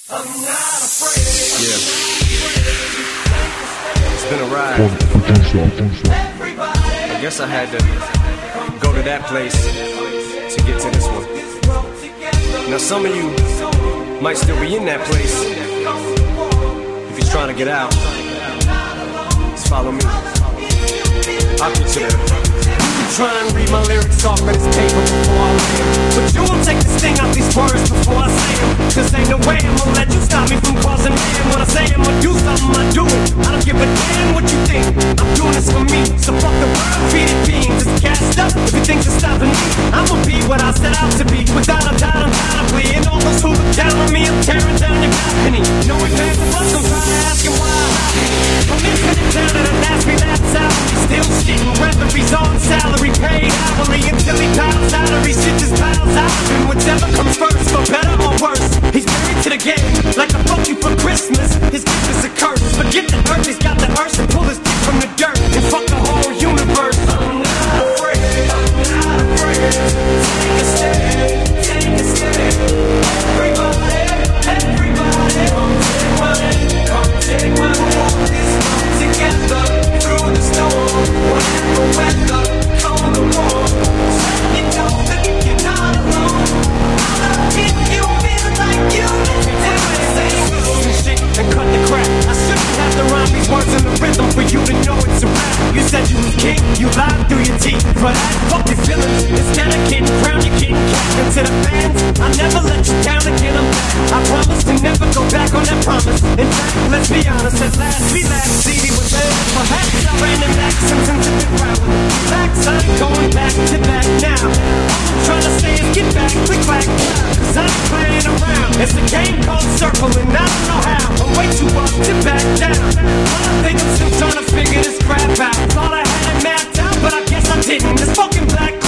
I'm not afraid. Yeah. It's been a ride. I guess I had to go to that place to get to this one. Now some of you might still be in that place. If you're trying to get out, just follow me. I'll get you there. Try and read my lyrics off of this paper before I lay them. But you won't take the sting out these words before I say them. Cause ain't no way I'm gonna let you stop me from causing mayhem. When I say I'm gonna do something, I do it. I don't give a damn what you think. I'm doing this for me. So fuck the world, feeding beings. It's gassed up if you think you're stopping me. I'ma be what I set out to be. Without a doubt, undoubtedly. And all those who look down on me, I'm tearing down your balcony. No advance of us, I'm trying to ask him why. I'm missing it down and ask me that's out. Still shitting, whether he's on salary, paid hourly until he piles out or he shit just piles out. And whichever comes first, for better or worse, he's married to the game, like I fuck you for Christmas. His gift is a curse. Forget the earth, he's got the earth and pull his dick from the dirt and fuck the whole universe. I'm not afraid, I'm not afraid. Take a stand, take a stand. Everybody, everybody, come take my hand, come take my hand. This come together through the storm, whatever weather. And cut the crap. I shouldn't have to rhyme these words in the rhythm for you to know it's a rap. You said you was king, you lied through your teeth. For that, fuck your feelings. Instead of getting crowned, you're getting capped. And to the fans, I never let you down again, I'm back. I promise to never go back on that promise. In fact, let's be honest, at last we last CD was there. Perhaps I ran in back since into the crowd. Facts, I ain't going back to back now. I'm trying to say is get back, click back, cause I'm playing around. It's a game called Circle and I don't know how. I'm way too up to back down. But I think I'm still trying to figure this crap out. Thought I had it mapped out, but I guess I didn't. This fucking black